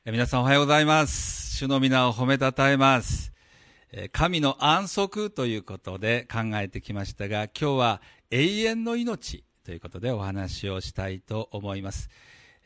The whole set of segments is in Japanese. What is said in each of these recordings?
皆さんおはようございます。主の皆を褒めたたえます。神の安息ということで考えてきましたが、今日は永遠の命ということでお話をしたいと思います。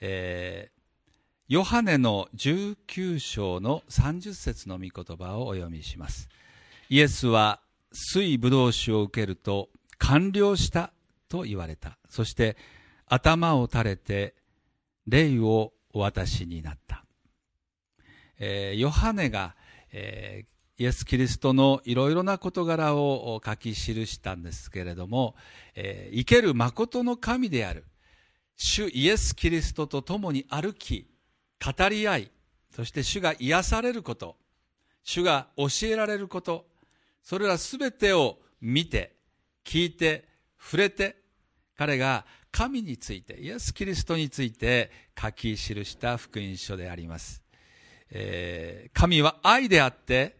ヨハネの19章の30節の御言葉をお読みします。イエスは水ぶどう酒を受けると完了したと言われた。そして頭を垂れて霊をお渡しになった。ヨハネが、イエス・キリストのいろいろな事柄を書き記したんですけれども、生ける誠の神である主イエス・キリストと共に歩き、語り合い、そして主が癒されること、主が教えられること、それらすべてを見て、聞いて、触れて、彼が神について、イエス・キリストについて書き記した福音書であります。神は愛であって、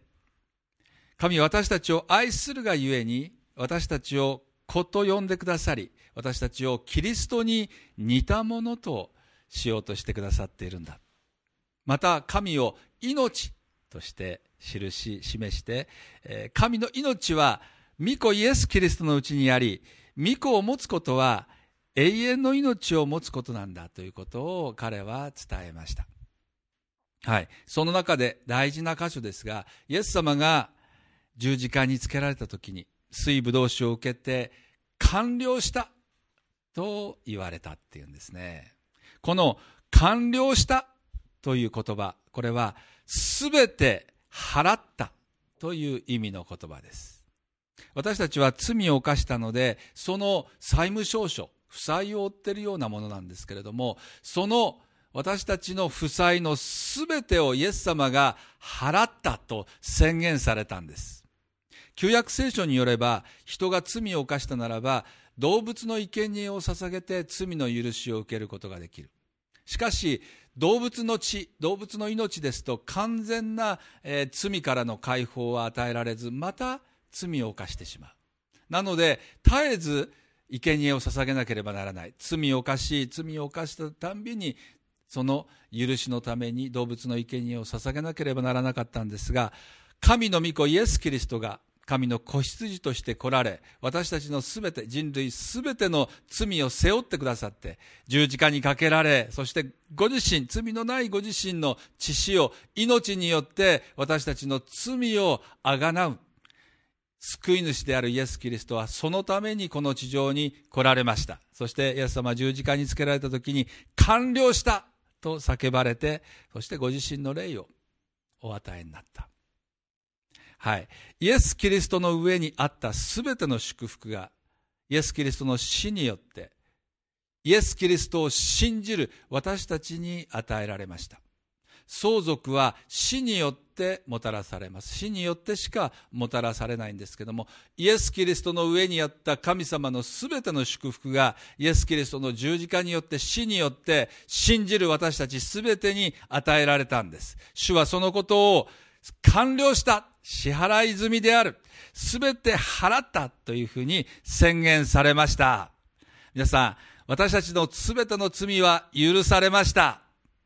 神は私たちを愛するがゆえに、私たちを子と呼んでくださり、私たちをキリストに似たものとしようとしてくださっているんだ。また神を命として示して、神の命は御子イエス・キリストのうちにあり、御子を持つことは永遠の命を持つことなんだということを彼は伝えました。はい。その中で大事な箇所ですが、イエス様が十字架につけられたときに、水ぶどう酒を受けて完了したと言われたっていうんですね。この完了したという言葉、これはすべて払ったという意味の言葉です。私たちは罪を犯したので、その債務証書、負債を負っているようなものなんですけれども、その私たちの負債のすべてをイエス様が払ったと宣言されたんです。旧約聖書によれば、人が罪を犯したならば、動物の生贄を捧げて罪の許しを受けることができる。しかし、動物の血、動物の命ですと完全な、罪からの解放は与えられず、また罪を犯してしまう。なので、絶えず生贄を捧げなければならない。罪を犯したたんびに、その許しのために動物の生贄を捧げなければならなかったんですが、神の御子イエス・キリストが神の子羊として来られ、私たちのすべて、人類すべての罪を背負ってくださって、十字架にかけられ、そしてご自身、罪のないご自身の血潮を命によって私たちの罪をあがなう。救い主であるイエス・キリストはそのためにこの地上に来られました。そしてイエス様は十字架につけられた時に完了したと叫ばれて、そしてご自身の霊をお与えになった。はい。イエス・キリストの上にあったすべての祝福が、イエス・キリストの死によって、イエス・キリストを信じる私たちに与えられました。相続は死によってもたらされます。死によってしかもたらされないんですけども、イエス・キリストの上にあった神様のすべての祝福が、イエス・キリストの十字架によって、死によって信じる私たちすべてに与えられたんです。主はそのことを完了した、支払い済みである、すべて払ったというふうに宣言されました。皆さん、私たちのすべての罪は許されました。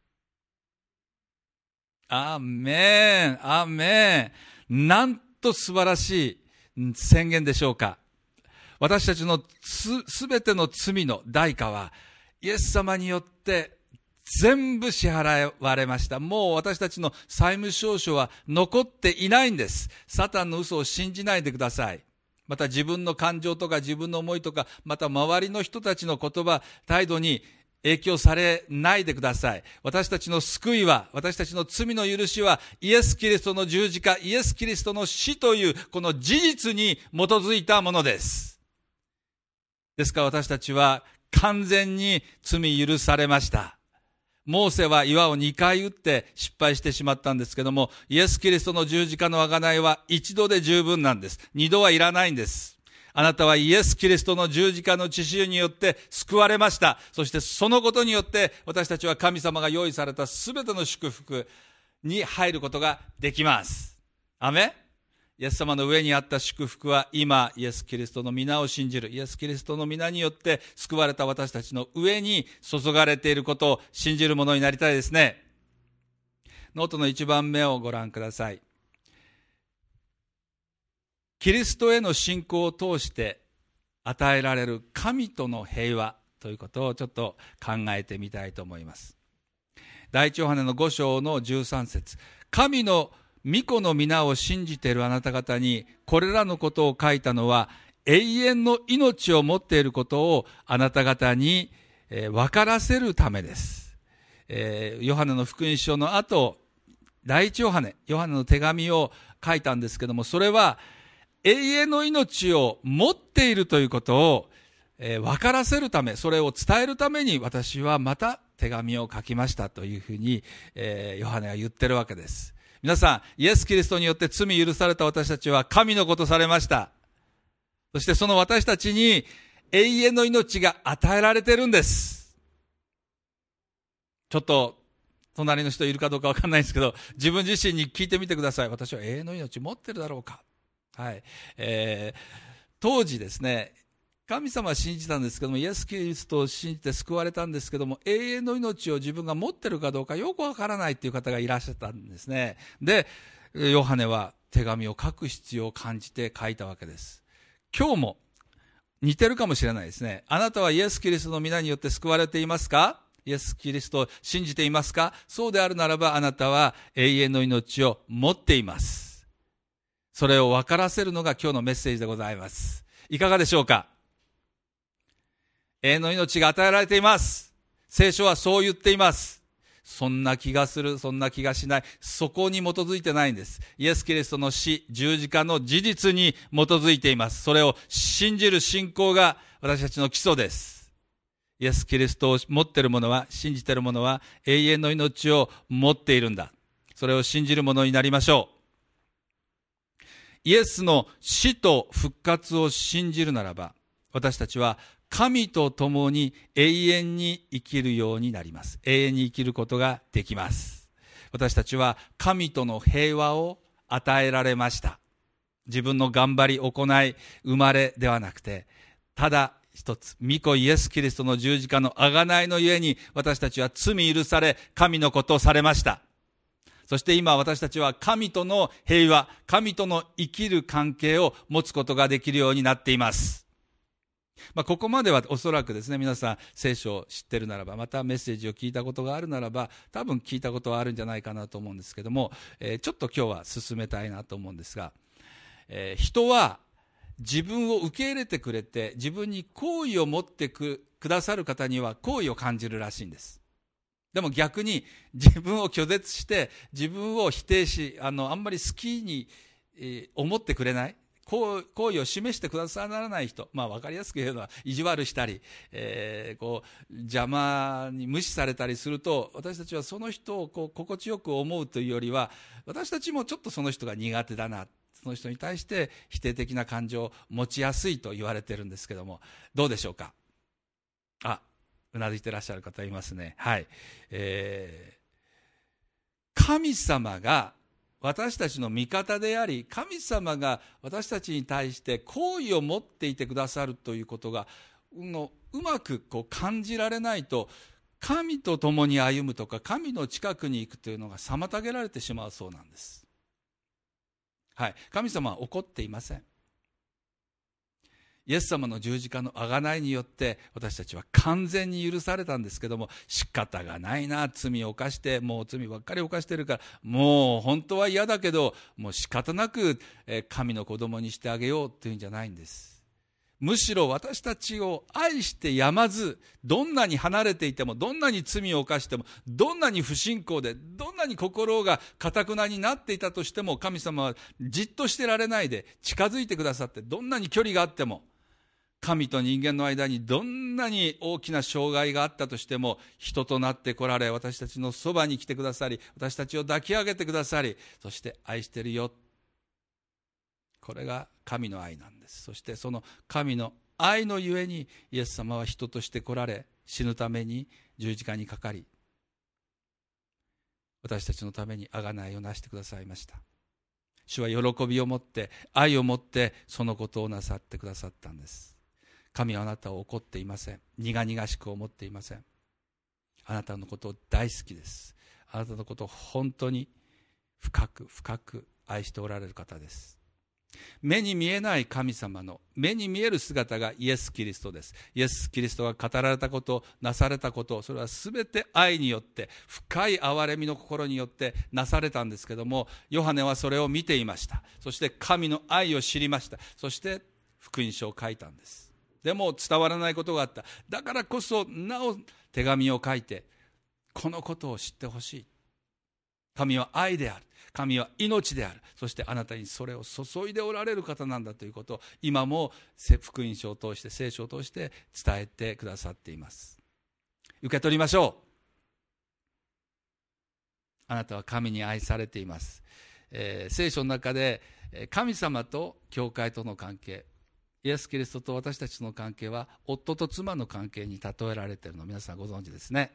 アーメン、アーメン。なんと素晴らしい宣言でしょうか。私たちのすべての罪の代価は、イエス様によって全部支払われました。もう私たちの債務証書は残っていないんです。サタンの嘘を信じないでください。また自分の感情とか自分の思いとか、また周りの人たちの言葉、態度に影響されないでください。私たちの救いは、私たちの罪の許しは、イエス・キリストの十字架、イエス・キリストの死という、この事実に基づいたものです。ですから私たちは完全に罪許されました。モーセは岩を2回打って失敗してしまったんですけども、イエス・キリストの十字架の贖いは一度で十分なんです。二度はいらないんです。あなたはイエス・キリストの十字架の血潮によって救われました。そしてそのことによって私たちは神様が用意されたすべての祝福に入ることができます。アメン。イエス様の上にあった祝福は今、イエス・キリストの皆を信じる、イエス・キリストの皆によって救われた私たちの上に注がれていることを信じるものになりたいですね。 ノートの1番目をご覧ください。キリストへの信仰を通して与えられる神との平和ということをちょっと考えてみたいと思います。第一ヨハネの5章の13節、神の御子の皆を信じているあなた方にこれらのことを書いたのは、永遠の命を持っていることをあなた方に分からせるためです。ヨハネの福音書の後、第一ヨハネの手紙を書いたんですけども、それは永遠の命を持っているということを分からせるため、それを伝えるために私はまた手紙を書きましたというふうに、ヨハネは言ってるわけです。皆さん、イエス・キリストによって罪許された私たちは神の子とされました。そしてその私たちに永遠の命が与えられてるんです。ちょっと隣の人いるかどうかわかんないんですけど、自分自身に聞いてみてください。私は永遠の命持ってるだろうか。はい。当時ですね、神様は信じたんですけども、イエス・キリストを信じて救われたんですけども、永遠の命を自分が持ってるかどうかよくわからないという方がいらっしゃったんですね。で、ヨハネは手紙を書く必要を感じて書いたわけです。今日も似てるかもしれないですね。あなたはイエス・キリストの皆によって救われていますか？イエス・キリストを信じていますか？そうであるならば、あなたは永遠の命を持っています。それを分からせるのが今日のメッセージでございます。いかがでしょうか？永遠の命が与えられています。聖書はそう言っています。そんな気がする、そんな気がしない。そこに基づいてないんです。イエス・キリストの死、十字架の事実に基づいています。それを信じる信仰が私たちの基礎です。イエス・キリストを持っている者は、信じている者は永遠の命を持っているんだ。それを信じる者になりましょう。イエスの死と復活を信じるならば、私たちは神と共に永遠に生きるようになります。永遠に生きることができます。私たちは神との平和を与えられました。自分の頑張り、行い、生まれではなくて、ただ一つ、御子イエス・キリストの十字架の贖いのゆえに、私たちは罪許され、神の子とされました。そして今私たちは神との平和、神との生きる関係を持つことができるようになっています。ここまではおそらくですね、皆さん聖書を知ってるならば、またメッセージを聞いたことがあるならば、多分聞いたことはあるんじゃないかなと思うんですけども、ちょっと今日は進めたいなと思うんですが、人は自分を受け入れてくれて、自分に好意を持ってくださる方には好意を感じるらしいんです。でも逆に自分を拒絶して、自分を否定し、あんまり好きに、思ってくれない、好意を示してくださらない人、分かりやすく言うのは意地悪したり、邪魔に無視されたりすると、私たちはその人を心地よく思うというよりは、私たちもちょっとその人が苦手だな、その人に対して否定的な感情を持ちやすいと言われているんですけども、どうでしょうか？うなずいてらっしゃる方いますね。はい。神様が私たちの味方であり、神様が私たちに対して好意を持っていてくださるということがうまく感じられないと、神と共に歩むとか神の近くに行くというのが妨げられてしまうそうなんです。はい。神様は怒っていません。イエス様の十字架の贖いによって私たちは完全に許されたんですけども、仕方がないな、罪を犯して、もう罪ばっかり犯してるから、もう本当は嫌だけど、もう仕方なく神の子供にしてあげようっていうんじゃないんです。むしろ私たちを愛してやまず、どんなに離れていても、どんなに罪を犯しても、どんなに不信仰で、どんなに心が堅なになっていたとしても、神様はじっとしてられないで近づいてくださって、どんなに距離があっても、神と人間の間にどんなに大きな障害があったとしても、人となって来られ、私たちのそばに来てくださり、私たちを抱き上げてくださり、そして愛してるよ。これが神の愛なんです。そしてその神の愛のゆえに、イエス様は人として来られ、死ぬために十字架にかかり、私たちのために贖いをなしてくださいました。主は喜びを持って、愛を持って、そのことをなさってくださったんです。神はあなたを怒っていません。苦々しく思っていません。あなたのことを大好きです。 あなたのことを本当に深く深く愛しておられる方です。目に見えない神様の目に見える姿がイエス・キリストです。イエス・キリストが語られたこと、なされたこと、それはすべて愛によって、深い憐れみの心によってなされたんですけども、ヨハネはそれを見ていました。そして神の愛を知りました。そして福音書を書いたんです。でも伝わらないことがあった。だからこそなお手紙を書いて、このことを知ってほしい。神は愛である。神は命である。そしてあなたにそれを注いでおられる方なんだということを今も福音書を通して、聖書を通して伝えてくださっています。受け取りましょう。あなたは神に愛されています。聖書の中で神様と教会との関係、イエス・キリストと私たちの関係は夫と妻の関係に例えられているのを皆さんご存知ですね。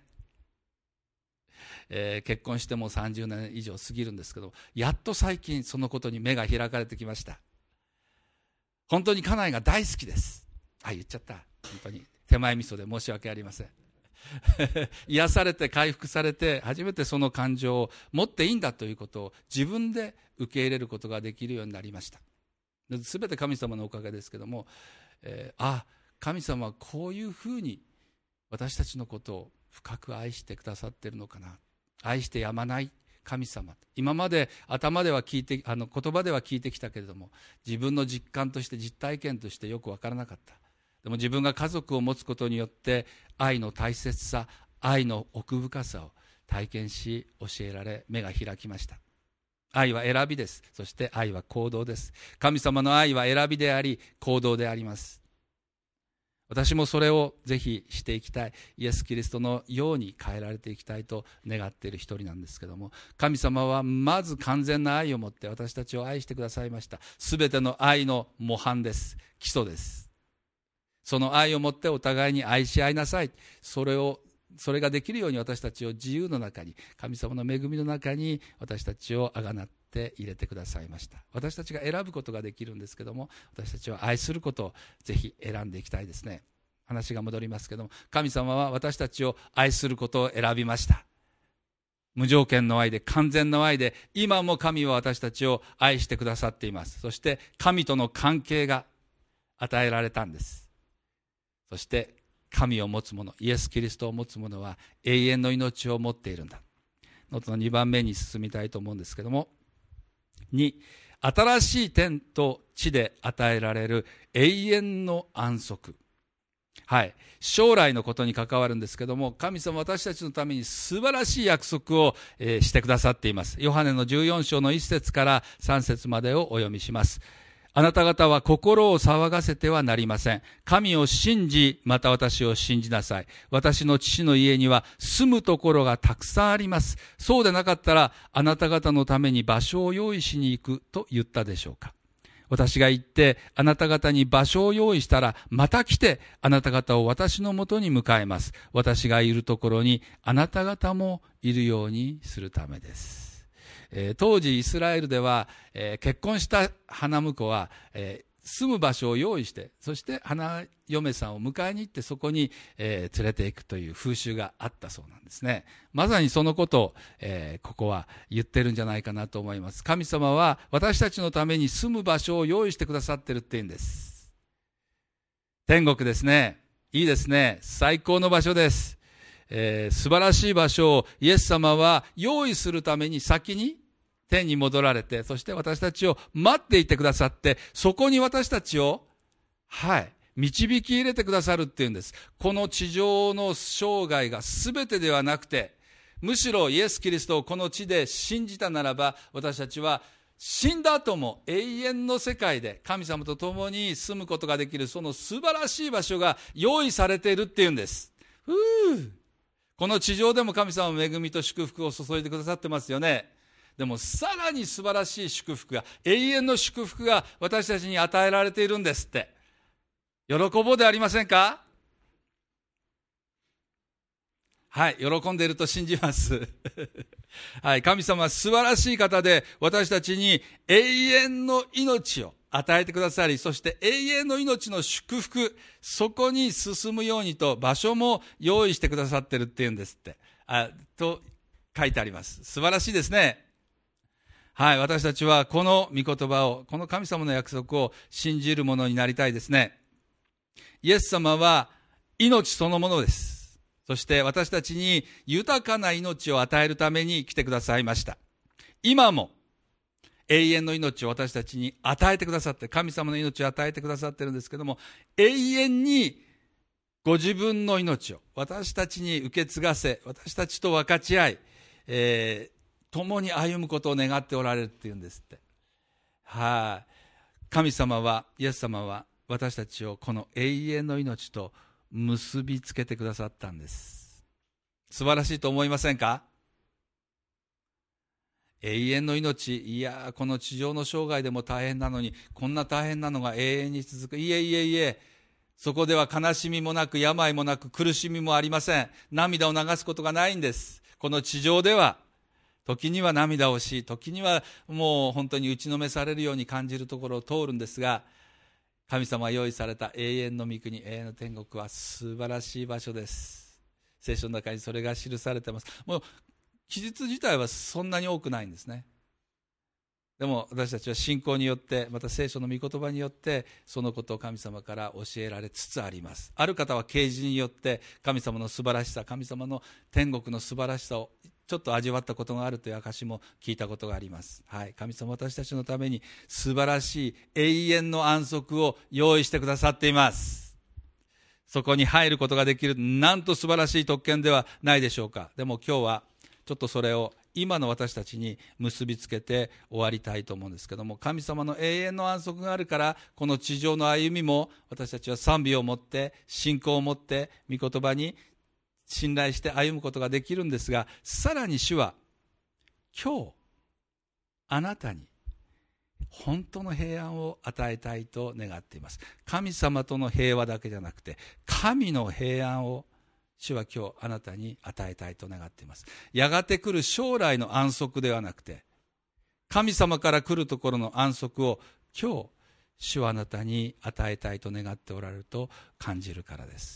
結婚しても30年以上過ぎるんですけど、やっと最近そのことに目が開かれてきました。本当に家内が大好きです。言っちゃった。本当に手前味噌で申し訳ありません。癒されて回復されて初めてその感情を持っていいんだということを自分で受け入れることができるようになりました。すべて神様のおかげですけども、神様はこういうふうに私たちのことを深く愛してくださっているのかな。愛してやまない神様。今まで頭では聞いて、言葉では聞いてきたけれども、自分の実感として実体験としてよくわからなかった。でも自分が家族を持つことによって愛の大切さ、愛の奥深さを体験し教えられ、目が開きました。愛は選びです。そして愛は行動です。神様の愛は選びであり行動であります。私もそれをぜひしていきたい。イエス・キリストのように変えられていきたいと願っている一人なんですけども、神様はまず完全な愛を持って私たちを愛してくださいました。すべての愛の模範です。基礎です。その愛を持ってお互いに愛し合いなさい。それができるように私たちを自由の中に、神様の恵みの中に私たちをあがなって入れてくださいました。私たちが選ぶことができるんですけども、私たちは愛することをぜひ選んでいきたいですね。話が戻りますけども、神様は私たちを愛することを選びました。無条件の愛で、完全の愛で、今も神は私たちを愛してくださっています。そして神との関係が与えられたんです。そして神を持つ者、イエス・キリストを持つ者は永遠の命を持っているんだ。ノートの2番目に進みたいと思うんですけども、2、新しい天と地で与えられる永遠の安息。将来のことに関わるんですけども、神様は私たちのために素晴らしい約束をしてくださっています。ヨハネの14章の1節から3節までをお読みします。あなた方は心を騒がせてはなりません。神を信じ、また私を信じなさい。私の父の家には住むところがたくさんあります。そうでなかったら、あなた方のために場所を用意しに行くと言ったでしょうか。私が行って、あなた方に場所を用意したら、また来て、あなた方を私のもとに迎えます。私がいるところに、あなた方もいるようにするためです。当時イスラエルでは、結婚した花婿は、住む場所を用意して、そして花嫁さんを迎えに行ってそこに、連れて行くという風習があったそうなんですね。まさにそのことを、ここは言ってるんじゃないかなと思います。神様は私たちのために住む場所を用意してくださってるっていうんです。天国ですね。いいですね。最高の場所です。素晴らしい場所をイエス様は用意するために先に天に戻られて、そして私たちを待っていてくださって、そこに私たちを、導き入れてくださるっていうんです。この地上の生涯が全てではなくて、むしろイエス・キリストをこの地で信じたならば、私たちは死んだ後も永遠の世界で神様と共に住むことができる、その素晴らしい場所が用意されているっていうんです。この地上でも神様の恵みと祝福を注いでくださってますよね。でもさらに素晴らしい祝福が、永遠の祝福が私たちに与えられているんですって。喜ぼうでありませんか？喜んでいると信じます。神様は素晴らしい方で、私たちに永遠の命を与えてくださり、そして永遠の命の祝福、そこに進むようにと場所も用意してくださってるっていうんですって。と書いてあります。素晴らしいですね。はい、私たちはこの御言葉を、この神様の約束を信じるものになりたいですね。イエス様は命そのものです。そして私たちに豊かな命を与えるために来てくださいました。今も永遠の命を私たちに与えてくださって、神様の命を与えてくださっているんですけども、永遠にご自分の命を私たちに受け継がせ、私たちと分かち合い、共に歩むことを願っておられるっていうんですって。はい。神様は、イエス様は私たちをこの永遠の命と結びつけてくださったんです。素晴らしいと思いませんか？永遠の命、いやこの地上の生涯でも大変なのに、こんな大変なのが永遠に続く。いえいえいえ、そこでは悲しみもなく、病もなく、苦しみもありません。涙を流すことがないんです。この地上では時には涙をし、時にはもう本当に打ちのめされるように感じるところを通るんですが、神様が用意された永遠の御国、永遠の天国は素晴らしい場所です。聖書の中にそれが記されています。もう記述自体はそんなに多くないんですね。でも私たちは信仰によって、また聖書の御言葉によってそのことを神様から教えられつつあります。ある方は啓示によって神様の素晴らしさ、神様の天国の素晴らしさをちょっと味わったことがあるという証も聞いたことがあります。はい、神様は私たちのために素晴らしい永遠の安息を用意してくださっています。そこに入ることができる、なんと素晴らしい特権ではないでしょうか。でも今日はちょっとそれを今の私たちに結びつけて終わりたいと思うんですけども、神様の永遠の安息があるから、この地上の歩みも私たちは賛美を持って、信仰を持って、御言葉に信頼して歩むことができるんですが、さらに主は今日あなたに本当の平安を与えたいと願っています。神様との平和だけじゃなくて、神の平安を主は今日あなたに与えたいと願っています。やがて来る将来の安息ではなくて、神様から来るところの安息を今日主はあなたに与えたいと願っておられると感じるからです。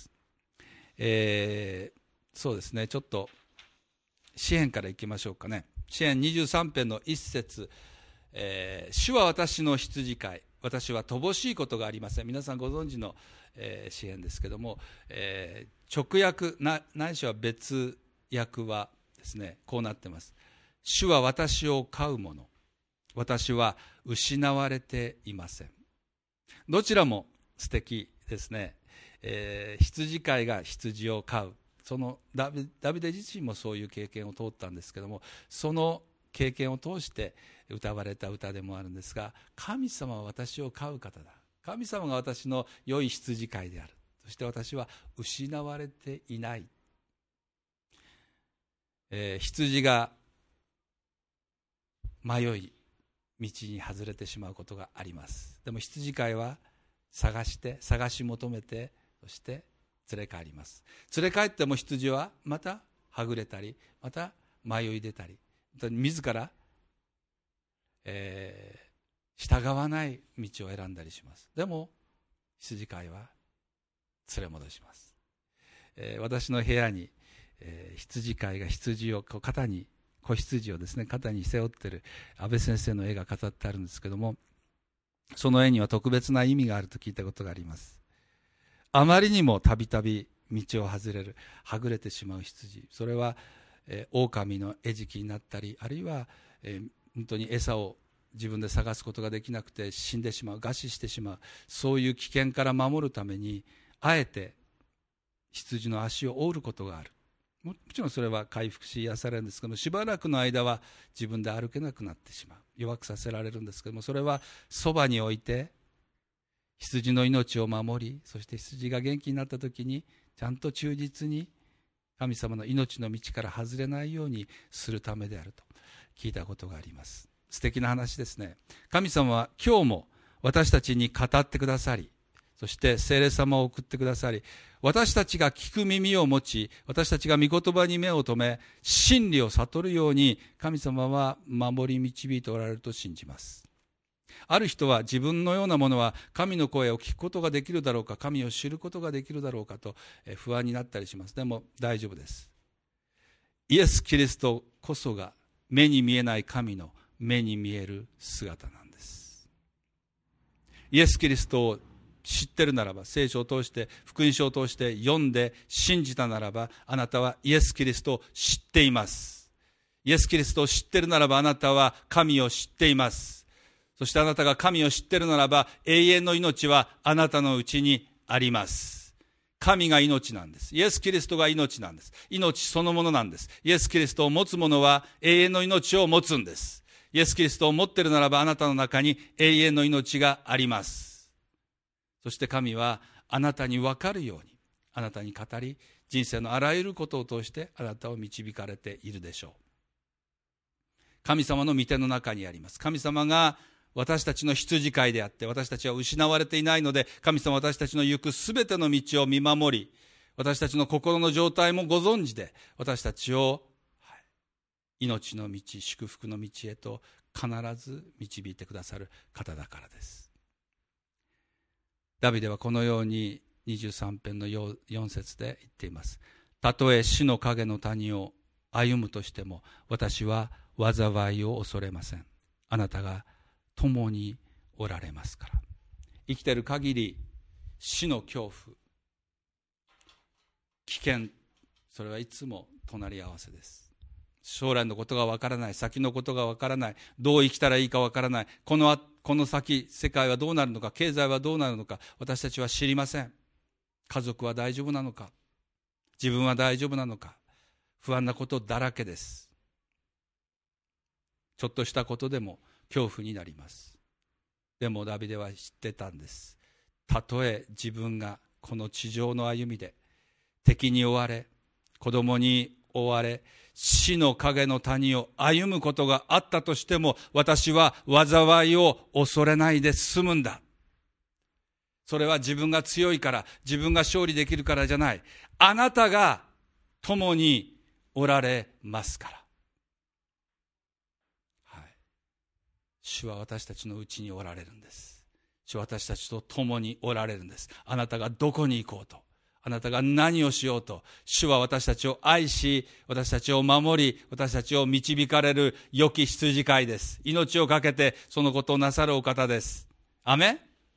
そうですね、ちょっと詩編からいきましょうかね。詩編23編の1節、主は私の羊飼い、私は乏しいことがありません。皆さんご存知の、詩編ですけども、直訳ないしは別訳はですね、こうなってます。主は私を飼うもの、私は失われていません。どちらも素敵ですね。羊飼いが羊を飼う、そのダビデ自身もそういう経験を通ったんですけども、その経験を通して歌われた歌でもあるんですが、神様は私を飼う方だ、神様が私の良い羊飼いである、そして私は失われていない。羊が迷い道に外れてしまうことがあります。でも羊飼いは探し求めて、そして連れ帰ります。連れ帰っても羊はまたはぐれたり、また迷い出たり、自ら、従わない道を選んだりします。でも羊飼いは連れ戻します。私の部屋に、羊飼いが羊を肩に、子羊をですね肩に背負っている安倍先生の絵が飾ってあるんですけども、その絵には特別な意味があると聞いたことがあります。あまりにもたびたび道を外れる、はぐれてしまう羊、それは、狼の餌食になったり、あるいは、本当に餌を自分で探すことができなくて死んでしまう、餓死してしまう、そういう危険から守るためにあえて羊の足を折ることがある。もちろんそれは回復し癒されるんですけども、しばらくの間は自分で歩けなくなってしまう、弱くさせられるんですけども、それはそばに置いて羊の命を守り、そして羊が元気になった時にちゃんと忠実に神様の命の道から外れないようにするためであると聞いたことがあります。素敵な話ですね。神様は今日も私たちに語ってくださり、そして聖霊様を送ってくださり、私たちが聞く耳を持ち、私たちが御言葉に目を留め、真理を悟るように神様は守り導いておられると信じます。ある人は自分のようなものは神の声を聞くことができるだろうか、神を知ることができるだろうかと不安になったりします。でも大丈夫です。 イエス・キリストこそが目に見えない神の目に見える姿なんです。イエス・キリストを知ってるならば、聖書を通して福音書を通して読んで信じたならば、あなたはイエス・キリストを知っています。イエス・キリストを知ってるならば、あなたは神を知っています。そしてあなたが神を知ってるならば、永遠の命はあなたのうちにあります。神が命なんです。イエス・キリストが命なんです。命そのものなんです。イエス・キリストを持つ者は永遠の命を持つんです。イエス・キリストを持っているならば、あなたの中に永遠の命があります。そして神はあなたに分かるように、あなたに語り、人生のあらゆることを通してあなたを導かれているでしょう。神様の御手の中にあります。神様が私たちの羊飼いであって、私たちは失われていないので、神様は私たちの行くすべての道を見守り、私たちの心の状態もご存知で、私たちを命の道、祝福の道へと必ず導いてくださる方だからです。ダビデはこのように23編の4節で言っています。たとえ死の影の谷を歩むとしても、私は災いを恐れません。あなたが共におられますから。生きている限り、死の恐怖、危険、それはいつも隣り合わせです。将来のことがわからない、先のことがわからない、どう生きたらいいかわからない、この先世界はどうなるのか、経済はどうなるのか、私たちは知りません。家族は大丈夫なのか、自分は大丈夫なのか、不安なことだらけです。ちょっとしたことでも恐怖になります。でもダビデは知ってたんです。たとえ自分がこの地上の歩みで敵に追われ、子供に追われ、死の影の谷を歩むことがあったとしても、私は災いを恐れないで済むんだ。それは自分が強いから、自分が勝利できるからじゃない。あなたが共におられますから。はい。主は私たちのうちにおられるんです。主は私たちと共におられるんです。あなたがどこに行こうと、あなたが何をしようと、主は私たちを愛し、私たちを守り、私たちを導かれる良き羊飼いです。命をかけてそのことをなさるお方です。アメン。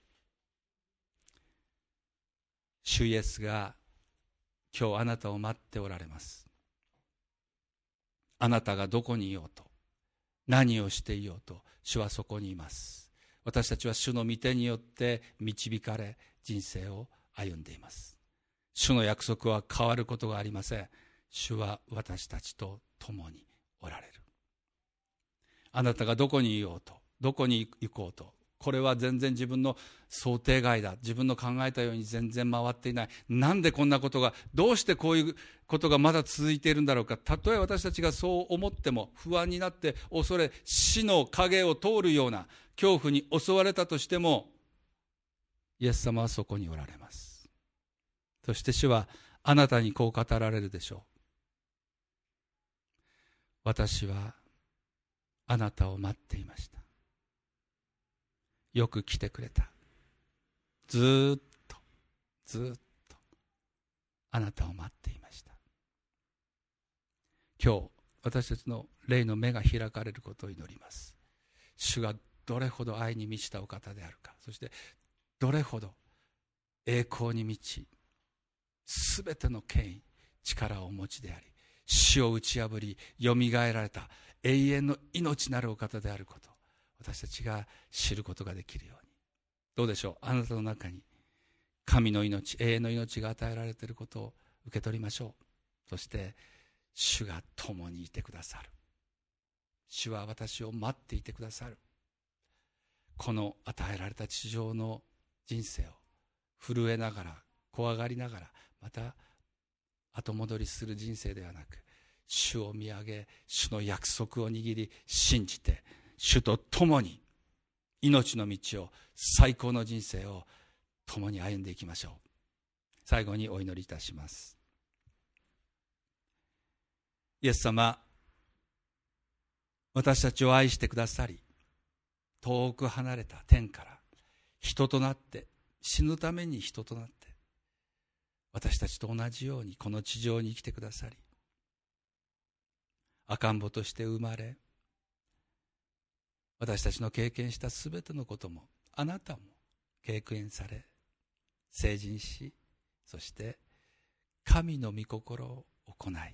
主イエスが今日あなたを待っておられます。あなたがどこにいようと、何をしていようと、主はそこにいます。私たちは主の御手によって導かれ、人生を歩んでいます。主の約束は変わることがありません。主は私たちと共におられる。あなたがどこにいようと、どこに行こうと、これは全然自分の想定外だ、自分の考えたように全然回っていない、なんでこんなことが、どうしてこういうことがまだ続いているんだろうか。たとえ私たちがそう思っても、不安になって恐れ、死の影を通るような恐怖に襲われたとしても、イエス様はそこにおられます。そして主はあなたにこう語られるでしょう。私はあなたを待っていました。よく来てくれた。ずっとあなたを待っていました。今日私たちの霊の目が開かれることを祈ります。主がどれほど愛に満ちたお方であるか、そしてどれほど栄光に満ち、すべての権威、力をお持ちであり、死を打ち破りよみがえられた永遠の命なるお方であること、私たちが知ることができるように。どうでしょう。あなたの中に神の命、永遠の命が与えられていることを受け取りましょう。そして主が共にいてくださる。主は私を待っていてくださる。この与えられた地上の人生を震えながら、怖がりながら、また後戻りする人生ではなく、主を見上げ、主の約束を握り信じて、主と共に命の道を、最高の人生を共に歩んでいきましょう。最後にお祈りいたします。イエス様、私たちを愛してくださり、遠く離れた天から人となって、死ぬために人となって、私たちと同じようにこの地上に生きてくださり、 赤ん坊として生まれ、私たちの経験したすべてのこともあなたも経験され、成人し、そして神の御心を行い、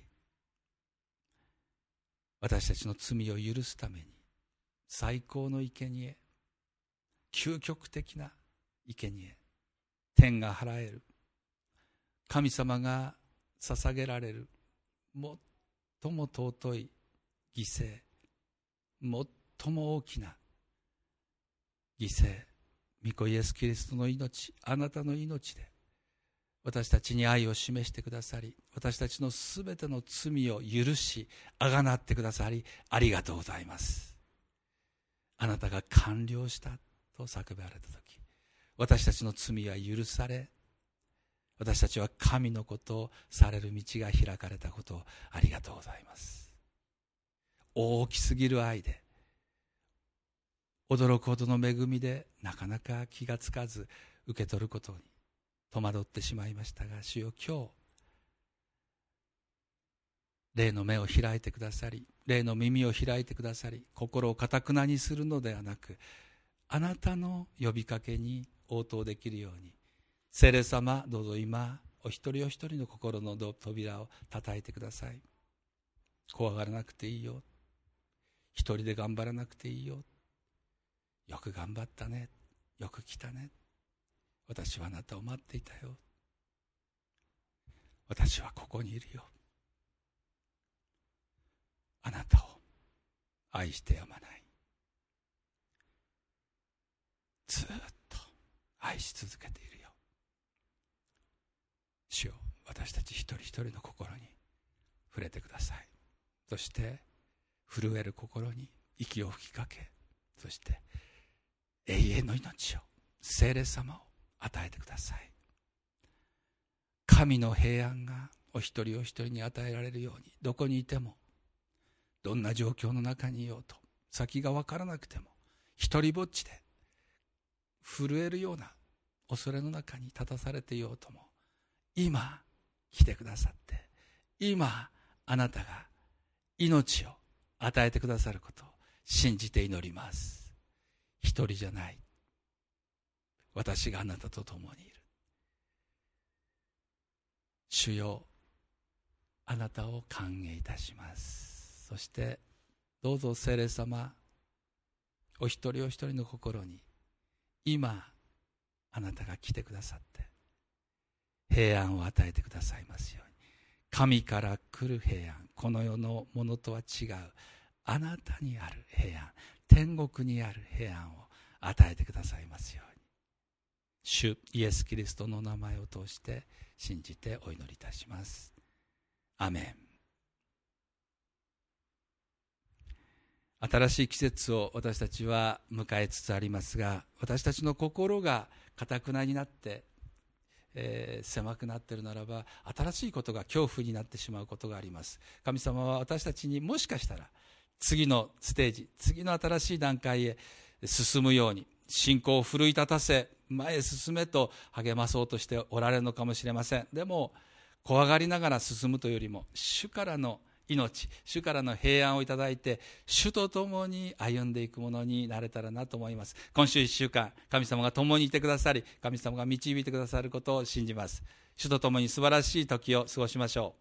私たちの罪を許すために最高の生贄、究極的な生贄、天が払える、神様が捧げられる最も尊い犠牲、最も大きな犠牲、御子イエス・キリストの命、あなたの命で私たちに愛を示してくださり、私たちのすべての罪を許しあがなってくださり、ありがとうございます。あなたが完了したと叫ばれたとき、私たちの罪は許され、私たちは神のことをされる道が開かれたことをありがとうございます。大きすぎる愛で、驚くほどの恵みでなかなか気がつかず受け取ることに戸惑ってしまいましたが、主よ、今日霊の目を開いてくださり、霊の耳を開いてくださり、心を堅にするのではなく、あなたの呼びかけに応答できるように、聖霊様、どうぞ今お一人お一人の心の扉を叩いてください。怖がらなくていいよ、一人で頑張らなくていいよ、よく頑張ったね、よく来たね、私はあなたを待っていたよ、私はここにいるよ、あなたを愛してやまない、ずっと愛し続けているよ。主よ、私たち一人一人の心に触れてください。そして震える心に息を吹きかけ、そして永遠の命を、聖霊様を与えてください。神の平安がお一人お一人に与えられるように、どこにいても、どんな状況の中にいようと、先が分からなくても、一人ぼっちで震えるような恐れの中に立たされていようとも、今来てくださって、今あなたが命を与えてくださることを信じて祈ります。一人じゃない、私があなたと共にいる。主よ、あなたを歓迎いたします。そしてどうぞ聖霊様、お一人お一人の心に今あなたが来てくださって平安を与えてくださいますように。神から来る平安、この世のものとは違うあなたにある平安、天国にある平安を与えてくださいますように、主イエス・キリストの名前を通して信じてお祈りいたします。アメン。新しい季節を私たちは迎えつつありますが、私たちの心が堅になって、狭くなっているならば、新しいことが恐怖になってしまうことがあります。神様は私たちにもしかしたら次のステージ、次の新しい段階へ進むように、信仰を奮い立たせ前へ進めと励まそうとしておられるのかもしれません。でも怖がりながら進むというよりも、主からの命、主からの平安をいただいて、主と共に歩んでいくものになれたらなと思います。今週1週間、神様が共にいてくださり、神様が導いてくださることを信じます。主と共に素晴らしい時を過ごしましょう。